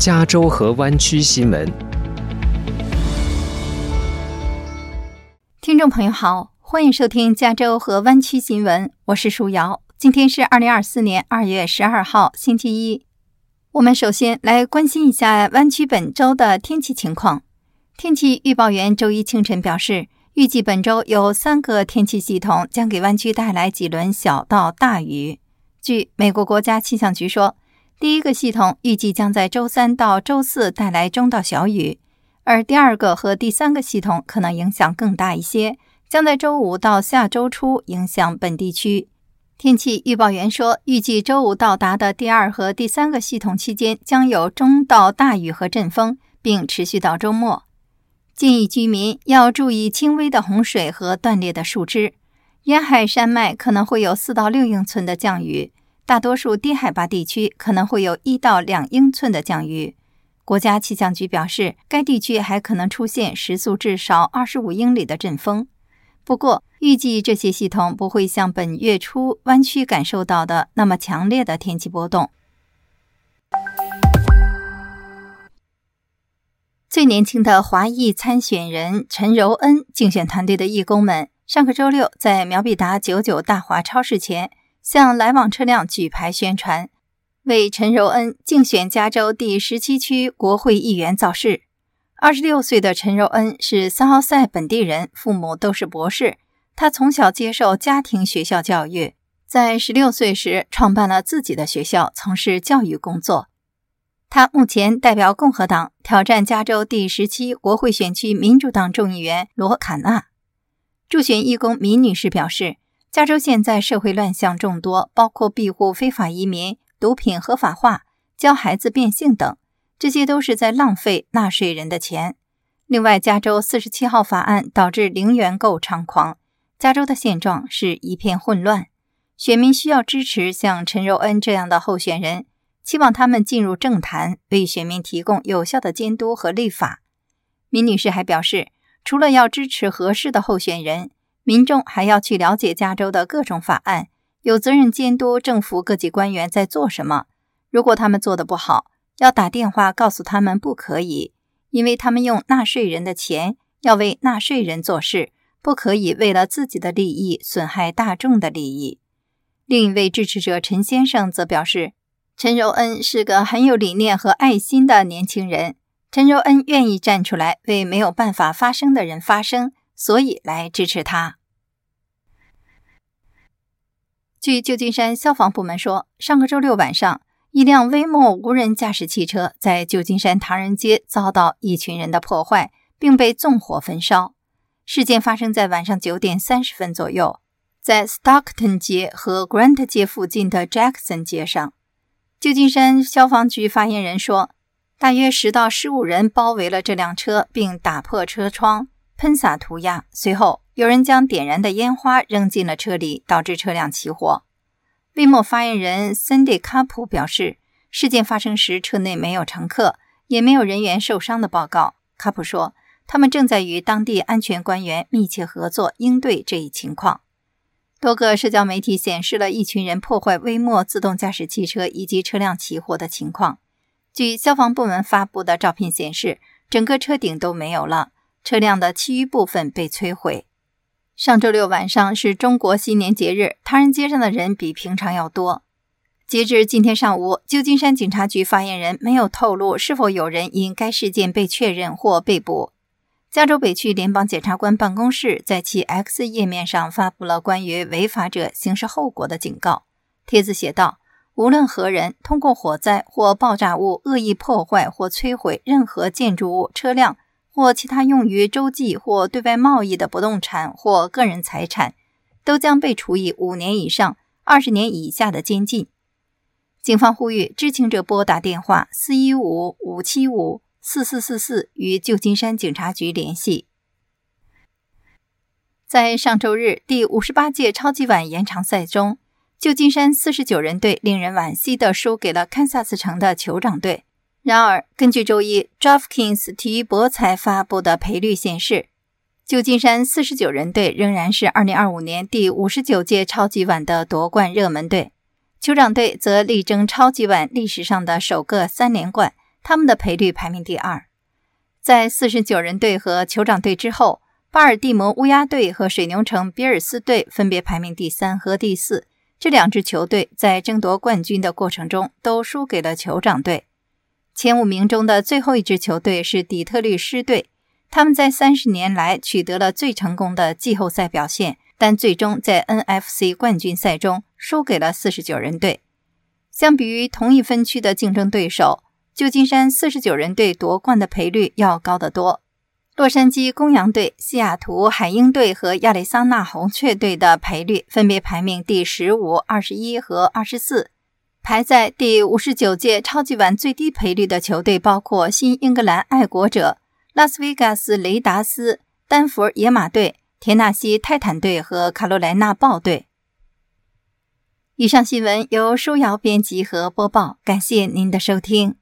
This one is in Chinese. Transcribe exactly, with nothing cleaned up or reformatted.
加州和湾区新闻。 听众朋友好，欢迎收听加州和湾区新闻，我是舒瑶。今天是二零二四年二月十二号，星期一。我们首先来关心一下湾区本周的天气情况。天气预报员周一清晨表示，预计本周有三个天气系统将给湾区带来几轮小到大雨。据美国国家气象局说，第一个系统预计将在周三到周四带来中到小雨，而第二个和第三个系统可能影响更大一些，将在周五到下周初影响本地区。天气预报员说，预计周五到达的第二和第三个系统期间将有中到大雨和阵风，并持续到周末。建议居民要注意轻微的洪水和断裂的树枝。沿海山脉可能会有四到六英寸的降雨，大多数低海拔地区可能会有一到两英寸的降雨。国家气象局表示，该地区还可能出现时速至少二十五英里的阵风。不过，预计这些系统不会像本月初湾区感受到的那么强烈的天气波动。最年轻的华裔参选人陈柔恩竞选团队的义工们上个周六在苗必达九九大华超市前向来往车辆举牌宣传，为陈柔恩竞选加州第十七区国会议员造势。二十六岁的陈柔恩是三号赛本地人，父母都是博士。他从小接受家庭学校教育，在十六岁时创办了自己的学校，从事教育工作。他目前代表共和党挑战加州第十七国会选区民主党众议员罗卡纳。助选义工米女士表示，加州现在社会乱象众多，包括庇护非法移民、毒品合法化、教孩子变性等，这些都是在浪费纳税人的钱。另外，加州四十七号法案导致零元购猖狂，加州的现状是一片混乱。选民需要支持像陈柔恩这样的候选人，期望他们进入政坛，为选民提供有效的监督和立法。米女士还表示，除了要支持合适的候选人，民众还要去了解加州的各种法案，有责任监督政府各级官员在做什么。如果他们做得不好，要打电话告诉他们不可以，因为他们用纳税人的钱，要为纳税人做事，不可以为了自己的利益损害大众的利益。另一位支持者陈先生则表示，陈柔恩是个很有理念和爱心的年轻人，陈柔恩愿意站出来为没有办法发声的人发声，所以来支持他。据旧金山消防部门说，上个周六晚上，一辆威莫无人驾驶汽车在旧金山唐人街遭到一群人的破坏，并被纵火焚烧。事件发生在晚上九点三十分左右，在 Stockton 街和 Grant 街附近的 Jackson 街上。旧金山消防局发言人说，大约十到十五人包围了这辆车，并打破车窗，喷洒涂鸦。随后，有人将点燃的烟花扔进了车里，导致车辆起火。威莫发言人 Cindy 卡普表示，事件发生时车内没有乘客，也没有人员受伤的报告。卡普说，他们正在与当地安全官员密切合作，应对这一情况。多个社交媒体显示了一群人破坏威莫自动驾驶汽车以及车辆起火的情况。据消防部门发布的照片显示，整个车顶都没有了，车辆的其余部分被摧毁。上周六晚上是中国新年节日，唐人街上的人比平常要多。截至今天上午，旧金山警察局发言人没有透露是否有人因该事件被确认或被捕。加州北区联邦检察官办公室在其 X 页面上发布了关于违法者刑事后果的警告。帖子写道，无论何人通过火灾或爆炸物恶意破坏或摧毁任何建筑物、车辆或其他用于洲际或对外贸易的不动产或个人财产，都将被处以五年以上二十年以下的监禁。警方呼吁知情者拨打电话四一五五七五四四四四与旧金山警察局联系。在上周日第五十八届超级碗延长赛中，旧金山四十九人队令人惋惜地输给了堪萨斯城的酋长队。然而，根据周一 DraftKings 体育博彩发布的赔率显示，旧金山四十九人队仍然是二零二五年第五十九届超级碗的夺冠热门队。酋长队则力争超级碗历史上的首个三连冠， 他们的赔率排名第二。在四十九人队和酋长队之后，巴尔的摩乌鸦队和水牛城比尔斯队分别排名第三和第四。这两支球队在争夺冠军的过程中都输给了酋长队。前五名中的最后一支球队是底特律狮队，他们在三十年来取得了最成功的季后赛表现，但最终在 N F C 冠军赛中输给了四十九人队。相比于同一分区的竞争对手，旧金山四十九人队夺冠的赔率要高得多。洛杉矶公羊队、西雅图海鹰队和亚利桑那红雀队的赔率分别排名第十五、二十一和二十四。排在第五十九届超级碗最低赔率的球队包括新英格兰爱国者、拉斯维加斯雷达斯、丹佛野马队、田纳西泰坦队和卡罗来纳豹队。以上新闻由舒瑶编辑和播报，感谢您的收听。